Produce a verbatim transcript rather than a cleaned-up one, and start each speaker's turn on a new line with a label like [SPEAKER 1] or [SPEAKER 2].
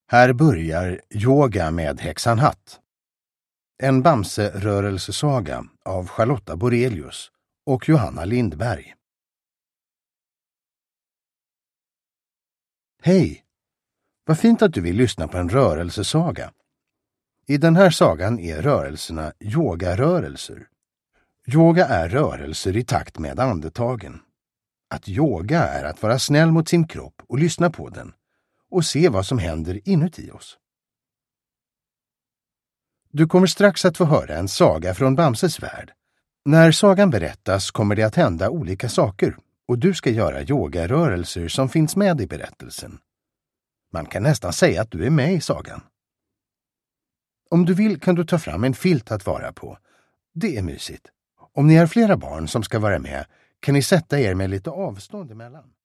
[SPEAKER 1] Här börjar Yoga med häxan Hatt. En Bamse-rörelsesaga av Charlotta Borelius och Johanna Lindberg. Hej! Vad fint att du vill lyssna på en rörelsesaga. I den här sagan är rörelserna yogarörelser. Yoga är rörelser i takt med andetagen. Att yoga är att vara snäll mot sin kropp och lyssna på den och se vad som händer inuti oss. Du kommer strax att få höra en saga från Bamses värld. När sagan berättas kommer det att hända olika saker och du ska göra yogarörelser som finns med i berättelsen. Man kan nästan säga att du är med i sagan. Om du vill kan du ta fram en filt att vara på. Det är mysigt. Om ni har flera barn som ska vara med kan ni sätta er med lite avstånd emellan.